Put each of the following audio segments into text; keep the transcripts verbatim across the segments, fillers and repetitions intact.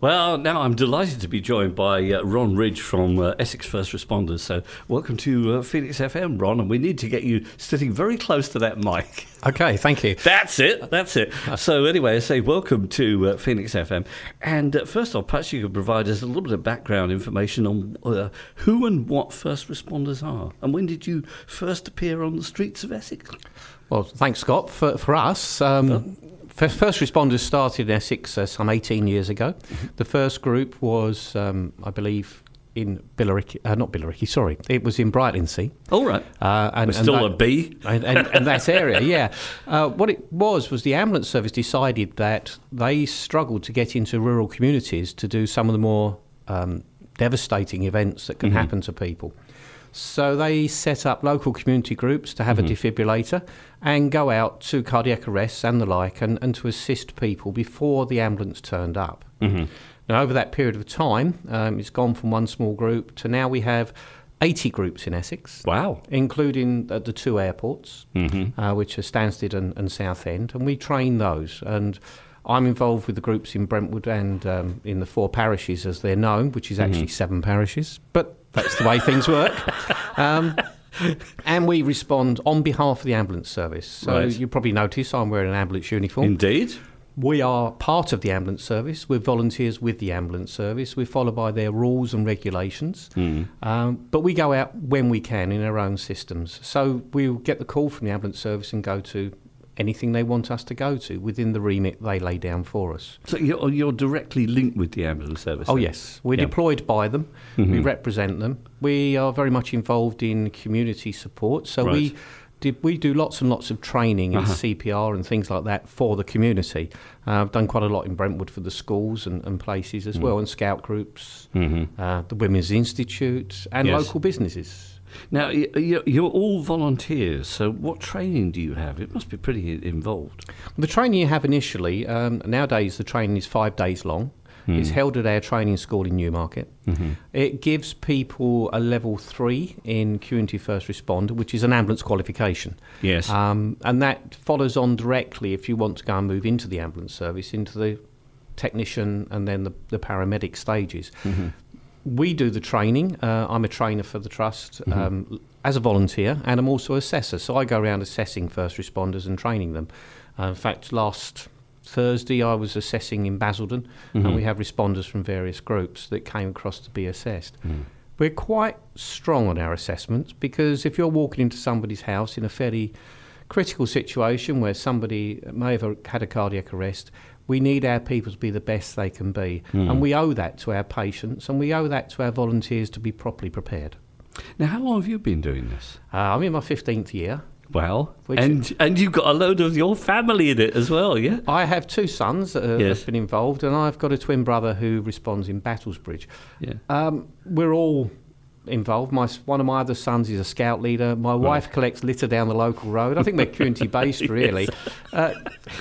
Well, now I'm delighted to be joined by uh, Ron Ridge from uh, Essex First Responders. So welcome to uh, Phoenix F M, Ron, and we need to get you sitting very close to that mic. Okay, thank you. That's it, that's it. So anyway, I say welcome to uh, Phoenix F M. And uh, first off, perhaps you could provide us a little bit of background information on uh, who and what First Responders are, and when did you first appear on the streets of Essex? Well, thanks, Scott. For, for us, um, oh. First Responders started in Essex uh, some eighteen years ago. Mm-hmm. The first group was, um, I believe, in Billericay, uh, not Billericay, sorry, it was in Brightlingsea. All right. Uh, and, We're still and that, a B. And, and, and that area, yeah. Uh, what it was, was the ambulance service decided that they struggled to get into rural communities to do some of the more um, devastating events that can mm-hmm. happen to people. So they set up local community groups to have mm-hmm. a defibrillator and go out to cardiac arrests and the like and, and to assist people before the ambulance turned up. Mm-hmm. Now, over that period of time, um, it's gone from one small group to now we have eighty groups in Essex. Wow. Including uh, the two airports, mm-hmm. uh, which are Stansted and, and Southend, and we train those. And I'm involved with the groups in Brentwood and um, in the four parishes, as they're known, which is actually mm-hmm. seven parishes. But that's the way things work. Um, and we respond on behalf of the ambulance service. So right. you probably notice I'm wearing an ambulance uniform. Indeed. We are part of the ambulance service. We're volunteers with the ambulance service. We follow by their rules and regulations. Mm. Um, but we go out when we can in our own systems. So we'll get the call from the ambulance service and go to anything they want us to go to within the remit they lay down for us. So you're, you're directly linked with the ambulance service? Oh, then? Yes. We're yeah. deployed by them. Mm-hmm. We represent them. We are very much involved in community support. So right. we... Did, we do lots and lots of training in uh-huh. C P R and things like that for the community. Uh, I've done quite a lot in Brentwood for the schools and, and places as mm. well, and scout groups, mm-hmm. uh, the Women's Institute, and yes. local businesses. Now, you're all volunteers, so what training do you have? It must be pretty involved. The training you have initially, um, nowadays the training is five days long. Mm. It's held at our training school in Newmarket. Mm-hmm. It gives people a level three in community first responder, which is an ambulance qualification. Yes. Um, and that follows on directly if you want to go and move into the ambulance service, into the technician and then the, the paramedic stages. Mm-hmm. We do the training. Uh, I'm a trainer for the Trust mm-hmm. um, as a volunteer, and I'm also an assessor. So I go around assessing first responders and training them. Uh, in fact, last Thursday I was assessing in Basildon, mm-hmm. and we have responders from various groups that came across to be assessed. Mm. We're quite strong on our assessments because if you're walking into somebody's house in a fairly critical situation where somebody may have had a cardiac arrest, we need our people to be the best they can be. Mm. And we owe that to our patients, and we owe that to our volunteers to be properly prepared. Now, how long have you been doing this? Uh, I'm in my fifteenth year. Well, and and you've got a load of your family in it as well, yeah? I have two sons that have yes. been involved, and I've got a twin brother who responds in Battlesbridge. Yeah. Um, we're all involved. My One of my other sons is a scout leader. My right. wife collects litter down the local road. I think we're community-based, really. yes. uh,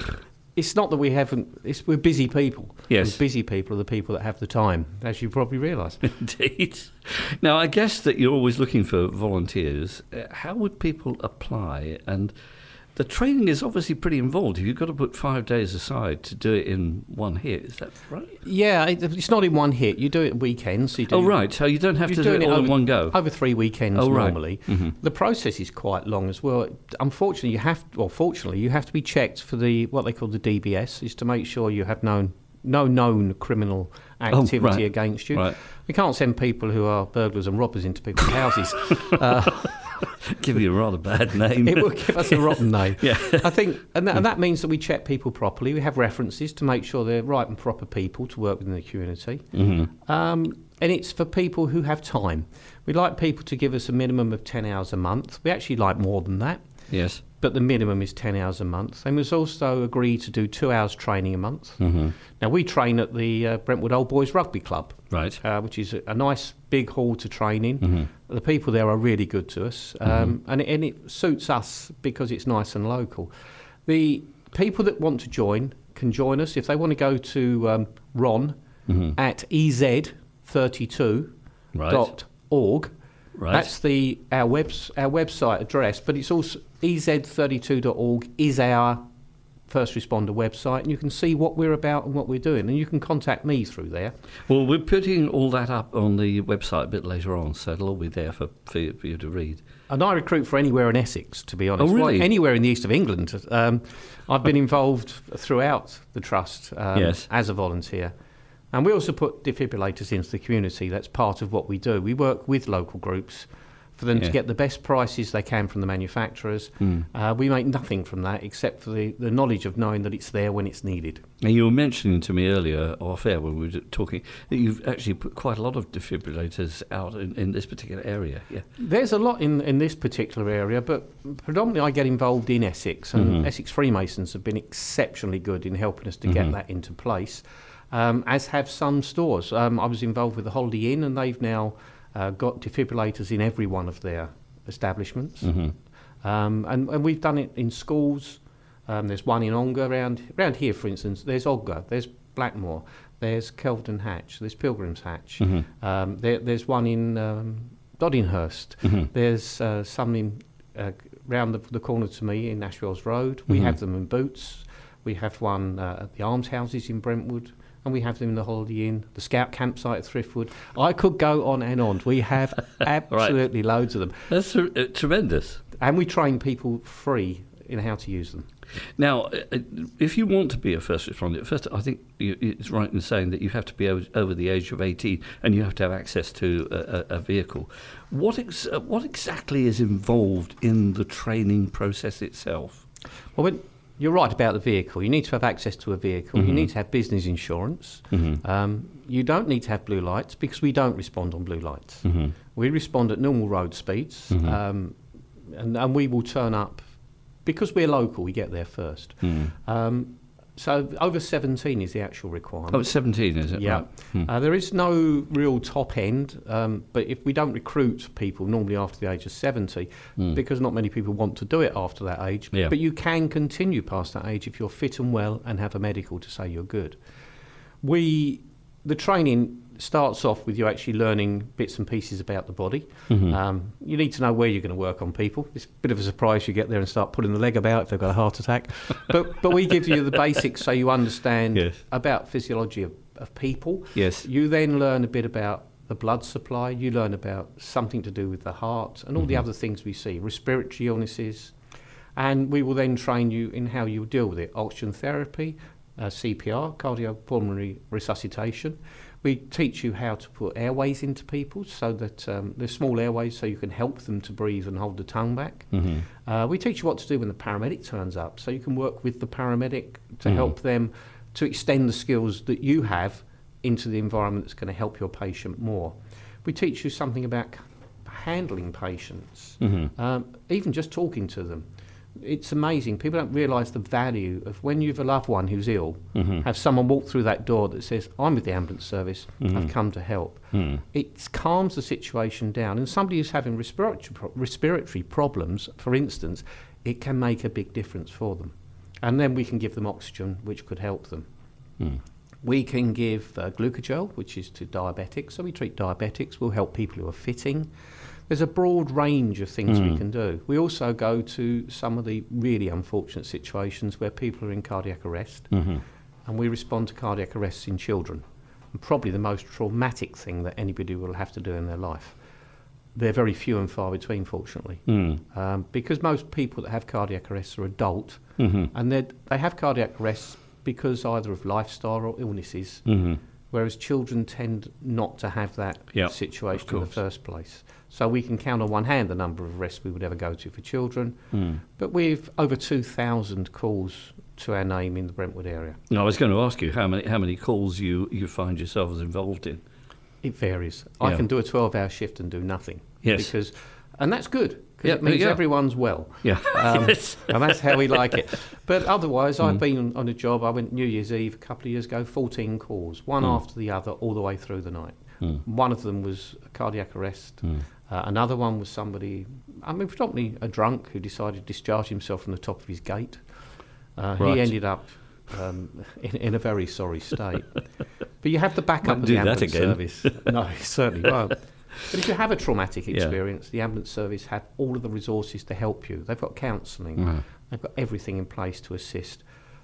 It's not that we haven't... It's, we're busy people. Yes. We're busy people are the people that have the time, as you probably realise. Indeed. Now, I guess that you're always looking for volunteers. Uh, how would people apply? And the training is obviously pretty involved. You've got to put five days aside to do it in one hit. Is that right? Yeah, it's not in one hit. You do it at weekends. So you do, oh, right. So you don't have to do it all over, in one go? Over three weekends oh, right. normally. Mm-hmm. The process is quite long as well. Unfortunately, you have, or fortunately, you have to be checked for the what they call the D B S, is to make sure you have known no known criminal activity oh, right. against you. Right. We can't send people who are burglars and robbers into people's houses. uh, give you a rather bad name. It will give us a rotten name. yeah. I think, and that, and that means that we check people properly. We have references to make sure they're right and proper people to work within the community. Mm-hmm. Um, and it's for people who have time. We like people to give us a minimum of ten hours a month. We actually like more than that. Yes. But the minimum is ten hours a month. And we've also agreed to do two hours training a month. Mm-hmm. Now, we train at the uh, Brentwood Old Boys Rugby Club, right, uh, which is a, a nice big hall to train in. Mm-hmm. The people there are really good to us, um, mm-hmm. and, it, and it suits us because it's nice and local. The people that want to join can join us. If they want to go to um, Ron mm-hmm. at e z thirty-two dot org, right. Right. That's the our webs our website address, but it's also e z thirty-two dot org is our First Responder website, and you can see what we're about and what we're doing, and you can contact me through there. Well, we're putting all that up on the website a bit later on, so it'll all be there for, for, you, for you to read. And I recruit for anywhere in Essex, to be honest. Oh, really? Well, anywhere in the east of England. Um, I've been involved throughout the Trust um, yes. as a volunteer. And we also put defibrillators into the community. That's part of what we do. We work with local groups for them yeah. to get the best prices they can from the manufacturers. Mm. Uh, we make nothing from that except for the, the knowledge of knowing that it's there when it's needed. And you were mentioning to me earlier, off air when we were talking, that you've actually put quite a lot of defibrillators out in, in this particular area. Yeah, there's a lot in, in this particular area, but predominantly I get involved in Essex, and mm-hmm. Essex Freemasons have been exceptionally good in helping us to mm-hmm. get that into place, um, as have some stores. Um, I was involved with the Holiday Inn, and they've now Uh, got defibrillators in every one of their establishments. Mm-hmm. Um, and, and we've done it in schools. Um, there's one in Ongar, around, around here, for instance. There's Ogga, there's Blackmore, there's Kelvedon Hatch, there's Pilgrim's Hatch. Mm-hmm. Um, there, there's one in um, Doddinghurst. Mm-hmm. There's uh, some in, uh, round the, the corner to me in Ashwells Road. We mm-hmm. have them in Boots. We have one uh, at the Almshouses in Brentwood. And we have them in the Holiday Inn, the Scout campsite at Thriftwood. I could go on and on. We have absolutely right. loads of them. That's uh, tremendous. And we train people free in how to use them. Now, if you want to be a first responder, first, I think it's right in saying that you have to be over, over the age of eighteen and you have to have access to a, a vehicle. What ex- what exactly is involved in the training process itself? Well, when you're right about the vehicle. You need to have access to a vehicle. Mm-hmm. You need to have business insurance. Mm-hmm. Um, you don't need to have blue lights because we don't respond on blue lights. Mm-hmm. We respond at normal road speeds, mm-hmm. um, and, and we will turn up because we're local. We get there first. Mm-hmm. Um, so over seventeen is the actual requirement. Oh, it's seventeen, is it? Yeah. Right. Hmm. Uh, there is no real top end, um, but if we don't recruit people normally after the age of seventy, mm. because not many people want to do it after that age, yeah. but you can continue past that age if you're fit and well and have a medical to say you're good. We, the training starts off with you actually learning bits and pieces about the body. Mm-hmm. Um, you need to know where you're going to work on people. It's a bit of a surprise you get there and start pulling the leg about if they've got a heart attack. but but we give you the basics so you understand yes. about physiology of, of people. Yes. You then learn a bit about the blood supply. You learn about something to do with the heart and all mm-hmm. the other things we see, respiratory illnesses. And we will then train you in how you deal with it. Oxygen therapy, uh, C P R, cardiopulmonary resuscitation. We teach you how to put airways into people so that um, they're small airways so you can help them to breathe and hold the tongue back. Mm-hmm. Uh, we teach you what to do when the paramedic turns up so you can work with the paramedic to mm-hmm. help them to extend the skills that you have into the environment that's going to help your patient more. We teach you something about handling patients, mm-hmm. um, even just talking to them. It's amazing. People don't realise the value of when you have a loved one who's ill, mm-hmm. have someone walk through that door that says, I'm with the ambulance service, mm-hmm. I've come to help. Mm. It calms the situation down. And somebody who's having respiratory, pro- respiratory problems, for instance, it can make a big difference for them. And then we can give them oxygen, which could help them. Mm. We can give uh, glucogel, which is to diabetics. So we treat diabetics. We'll help people who are fitting. There's a broad range of things mm. we can do. We also go to some of the really unfortunate situations where people are in cardiac arrest, mm-hmm. and we respond to cardiac arrests in children, and probably the most traumatic thing that anybody will have to do in their life. They're very few and far between, fortunately, mm. um, because most people that have cardiac arrests are adult, mm-hmm. and they have cardiac arrests because either of lifestyle or illnesses, mm-hmm. whereas children tend not to have that yep, situation in the first place. So we can count on one hand the number of arrests we would ever go to for children. Mm. But we've over two thousand calls to our name in the Brentwood area. No, I was going to ask you how many how many calls you, you find yourselves involved in. It varies. Yeah. I can do a twelve-hour shift and do nothing. Yes. Because, and that's good, because yeah, it means yeah. everyone's well. Yeah. Um, yes. And that's how we like it. But otherwise, mm. I've been on a job, I went New Year's Eve a couple of years ago, fourteen calls, one mm. after the other, all the way through the night. Mm. One of them was a cardiac arrest. Mm. Uh, another one was somebody, I mean, predominantly a drunk who decided to discharge himself from the top of his gate. Uh, right. He ended up um, in, in a very sorry state. But you have the backup Won't of do the ambulance that again. service. No, you certainly won't. But if you have a traumatic experience, yeah. the ambulance service have all of the resources to help you. They've got counselling. Mm. They've got everything in place to assist.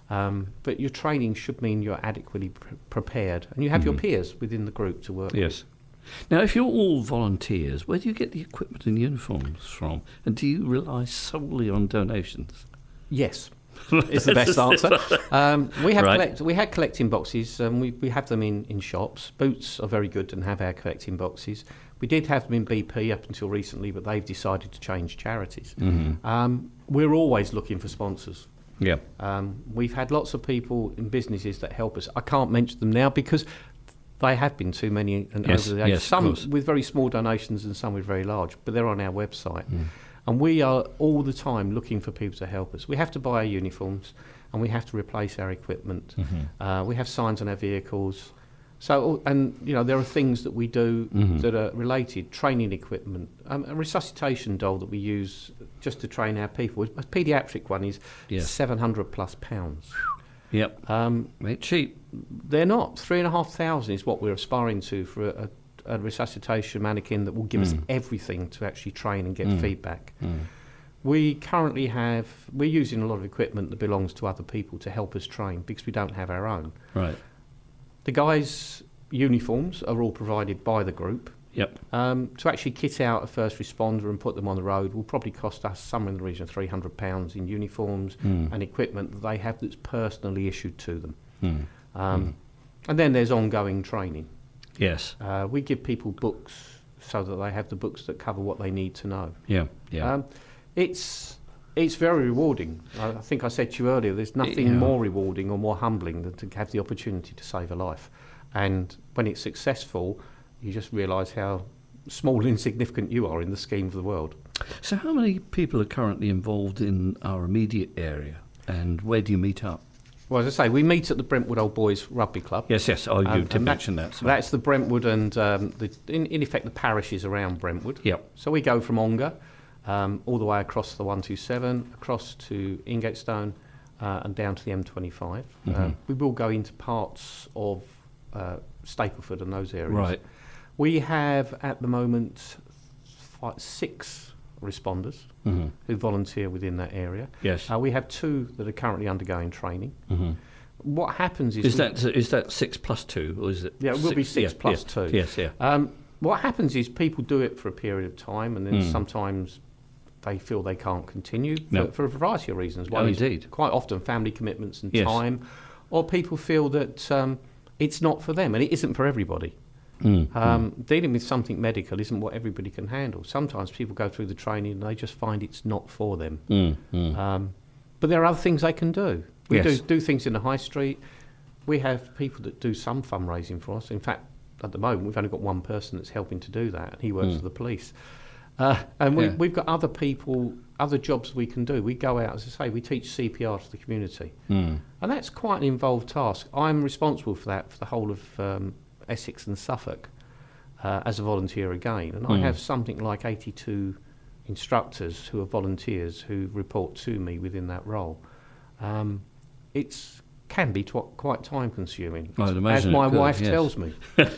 Um, but your training should mean you're adequately pr- prepared, and you have Mm-hmm. your peers within the group to work with. Yes. Now, if you're all volunteers, where do you get the equipment and uniforms from? And do you rely solely on donations? Yes, is the best answer. Um, we have Right. collect, we had collecting boxes. Um, we we have them in, in shops. Boots are very good and have our collecting boxes. We did have them in B P up until recently, but they've decided to change charities. Mm-hmm. Um, we're always looking for sponsors. Yeah. Um, we've had lots of people in businesses that help us. I can't mention them now because they have been too many and Yes, over the age. yes, of Some course. with very small donations and some with very large, but they're on our website. Mm. And we are all the time looking for people to help us. We have to buy our uniforms and we have to replace our equipment. Mm-hmm. Uh, we have signs on our vehicles. So, and you know, there are things that we do Mhm. that are related, training equipment, um, a resuscitation doll that we use just to train our people. A paediatric one is Yes. seven hundred plus pounds. Yep. Um, Ain't cheap. they're not. Three and a half thousand is what we're aspiring to for a, a, a resuscitation mannequin that will give us Mm. everything to actually train and get Mm. feedback. Mm. We currently have, we're using a lot of equipment that belongs to other people to help us train because we don't have our own. Right. The guys' uniforms are all provided by the group. Yep. Um, to actually kit out a first responder and put them on the road will probably cost us somewhere in the region of three hundred pounds in uniforms Mm. and equipment that they have that's personally issued to them. Mm. Um, Mm. And then there's ongoing training. Yes. Uh, we give people books so that they have the books that cover what they need to know. Yeah. Yeah. Um, it's it's very rewarding. I, I think I said to you earlier, there's nothing Yeah. more rewarding or more humbling than to have the opportunity to save a life. And when it's successful, you just realise how small and insignificant you are in the scheme of the world. So how many people are currently involved in our immediate area, and where do you meet up? Well, as I say, we meet at the Brentwood Old Boys Rugby Club. Yes, yes. Oh, you Um, did and that- mention that. So. That's the Brentwood and, um, the, in, in effect, the parishes around Brentwood. Yep. So we go from Ongar um, all the way across the one two seven, across to Ingatestone uh, and down to the M twenty-five. Uh, Mhm. we will go into parts of uh, Stapleford and those areas. Right. We have, at the moment, five, six responders Mm-hmm. who volunteer within that area. Yes. Uh, we have two that are currently undergoing training. Mm-hmm. What happens is... Is we- that is that six plus two, or is it? Yeah, it will be six yeah, plus yeah. two. Yes, yeah. Um, what happens is people do it for a period of time, and then Mm. sometimes they feel they can't continue No. for, for a variety of reasons. One Oh, is indeed. quite often family commitments and Yes. time, or people feel that um, it's not for them, and it isn't for everybody. Mm. Um, Dealing with something medical isn't what everybody can handle. Sometimes people go through the training and they just find it's not for them. mm. Mm. Um, but there are other things they can do. We Yes. do, do things in the high street. We have people that do some fundraising for us. In fact, at the moment, we've only got one person that's helping to do that, and he works Mm. for the police. Uh, and we, Yeah. we've got other people, other jobs we can do. We go out, as I say, we teach C P R to the community. Mm. And that's quite an involved task. I'm responsible for that for the whole of um, Essex and Suffolk uh, as a volunteer again. And I Mm. have something like eighty-two instructors who are volunteers who report to me within that role. Um, it's can be tw- quite time consuming, I'd as imagine my it could, wife yes. tells me.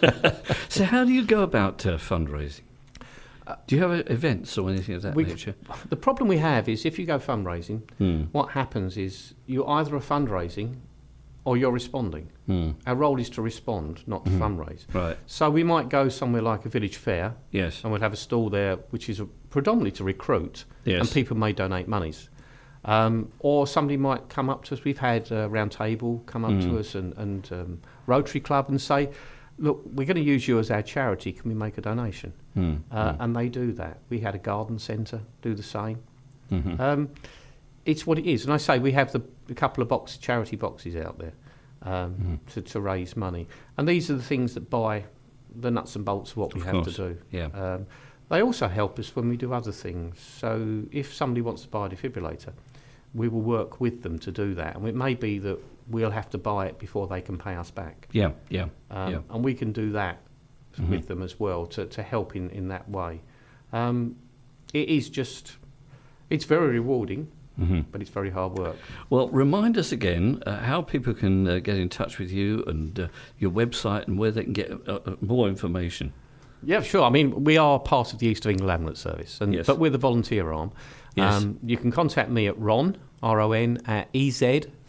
So how do you go about uh, fundraising? Do you have uh, events or anything of that We've- nature? The problem we have is if you go fundraising, Mm. what happens is you either are fundraising or you're responding. Mm. Our role is to respond, not to Mhm. fundraise. Right. So we might go somewhere like a village fair, Yes. and we'll have a stall there which is predominantly to recruit, Yes. and people may donate monies. Um, or somebody might come up to us. We've had uh, Round Table come up Mm. to us and, and um, Rotary Club and say, look, we're going to use you as our charity. Can we make a donation? Mm. Uh, mm. And they do that. We had a garden centre do the same. Mhm. Um, it's what it is. And I say we have the, a couple of box charity boxes out there um, Mhm. to, to raise money. And these are the things that buy the nuts and bolts of what we Of have course. to do. Yeah. Um, they also help us when we do other things. So if somebody wants to buy a defibrillator, we will work with them to do that. And it may be that we'll have to buy it before they can pay us back. Yeah. Yeah. Um, Yeah. And we can do that Mhm. with them as well to, to help in, in that way. Um, it is just, it's very rewarding, Mhm. but it's very hard work. Well, remind us again uh, how people can uh, get in touch with you and uh, your website and where they can get uh, uh, more information. Yeah, sure. I mean, we are part of the East of England Ambulance Service, and, Yes. but we're the volunteer arm. Yes. Um, you can contact me at Ron, R O N, at E Z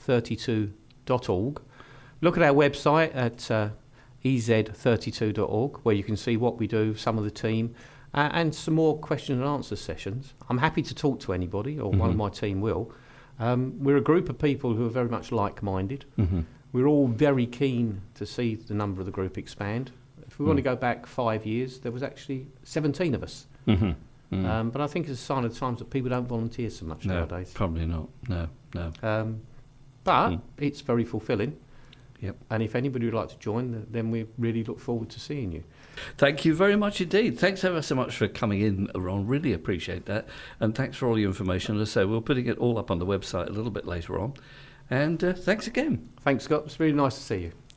thirty-two dot org. Look at our website at uh, e z thirty-two dot org, where you can see what we do, some of the team, uh, and some more question and answer sessions. I'm happy to talk to anybody, or mm-hmm. one of my team will. Um, we're a group of people who are very much like-minded. Mm-hmm. We're all very keen to see the number of the group expand. If we mm. want to go back five years, there was actually seventeen of us. Mm-hmm. Mm. Um, but I think it's a sign of the times that people don't volunteer so much no, nowadays. Probably not. No, no. Um, but mm. it's very fulfilling. Yep. And if anybody would like to join, then we really look forward to seeing you. Thank you very much indeed. Thanks ever so much for coming in, Ron. Really appreciate that. And thanks for all your information. As I say, we're putting it all up on the website a little bit later on. And uh, thanks again. Thanks, Scott. It's really nice to see you.